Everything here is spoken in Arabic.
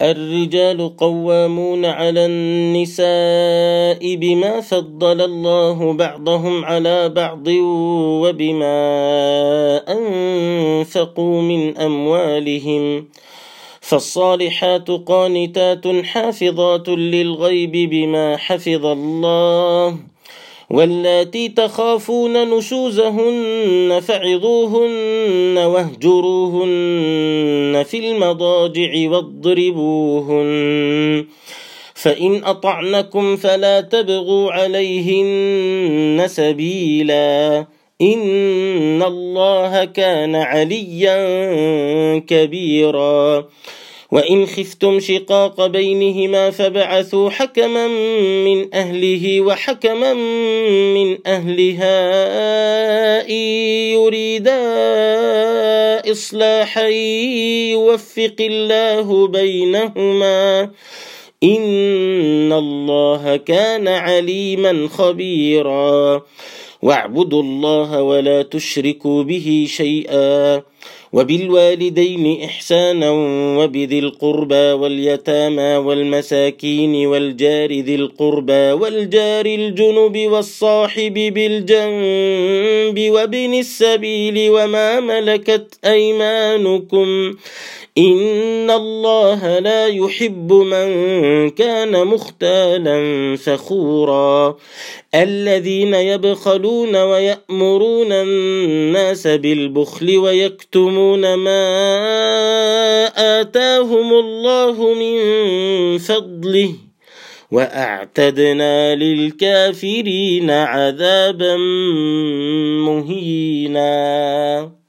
الرجال قوامون على النساء بما فضل الله بعضهم على بعض وبما أنفقوا من أموالهم، فالصالحات قانتات حافظات للغيب بما حفظ الله، واللاتي تخافون نشوزهن فعظوهن واهجروهن في المضاجع واضربوهن، فإن أطعنكم فلا تبغوا عليهن سبيلا، إن الله كان عليا كبيرا. وإن خفتم شقاق بينهما فابعثوا حكما من أهله وحكما من أهلها إن يريدا إصلاحا يوفق الله بينهما، إن الله كان عليما خبيرا. واعبدوا الله ولا تشركوا به شيئا، وبالوالدين إحسانا، وبذي القربى واليتامى والمساكين والجار ذي القربى والجار الجنب والصاحب بالجنب وابن السبيل وما ملكت أيمانكم، إن الله لا يحب من كان مختالا فخورا. الذين يبخلون ويأمرون الناس بالبخل ويكتمون ما آتاهم الله من فضله، وأعتدنا للكافرين عذابا مهينا.